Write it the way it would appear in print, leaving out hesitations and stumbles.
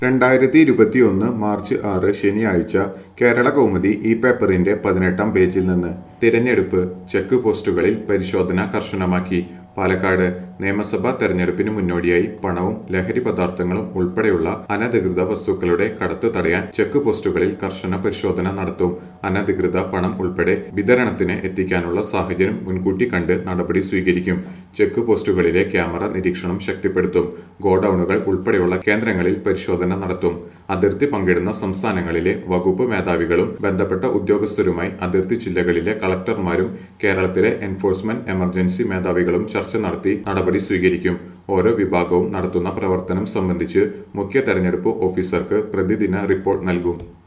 2021 March 6 ശനിയാഴ്ച കേരള കൗമുദി ഈ പേപ്പറിന്റെ 18-ാം പേജിൽ നിന്ന് തിരഞ്ഞെടുപ്പ് ചെക്ക് പോസ്റ്റുകളിൽ പരിശോധന കർശനമാക്കി. പാലക്കാട് നിയമസഭാ തെരഞ്ഞെടുപ്പിന് മുന്നോടിയായി പണവും ലഹരി പദാർത്ഥങ്ങളും ഉൾപ്പെടെയുള്ള അനധികൃത വസ്തുക്കളുടെ കടത്ത് തടയാൻ ചെക്ക് പോസ്റ്റുകളിൽ കർശന പരിശോധന നടത്തും. അനധികൃത പണം ഉൾപ്പെടെ വിതരണത്തിന് എത്തിക്കാനുള്ള സാഹചര്യം മുൻകൂട്ടി കണ്ട് നടപടി സ്വീകരിക്കും. ചെക്ക് പോസ്റ്റുകളിലെ ക്യാമറ നിരീക്ഷണം ശക്തിപ്പെടുത്തും. ഗോഡൌണുകൾ ഉൾപ്പെടെയുള്ള കേന്ദ്രങ്ങളിൽ പരിശോധന നടത്തും. അതിർത്തി പങ്കിടുന്ന സംസ്ഥാനങ്ങളിലെ വകുപ്പ് മേധാവികളും ബന്ധപ്പെട്ട ഉദ്യോഗസ്ഥരുമായി അതിർത്തി ജില്ലകളിലെ കളക്ടർമാരും കേരളത്തിലെ എൻഫോഴ്സ്മെന്റ് എമർജൻസി മേധാവികളും ചർച്ച നടത്തി നടപടി സ്വീകരിക്കും. ഓരോ വിഭാഗവും നടത്തുന്ന പ്രവർത്തനം സംബന്ധിച്ച് മുഖ്യ തെരഞ്ഞെടുപ്പ് ഓഫീസർക്ക് പ്രതിദിന റിപ്പോർട്ട് നൽകും.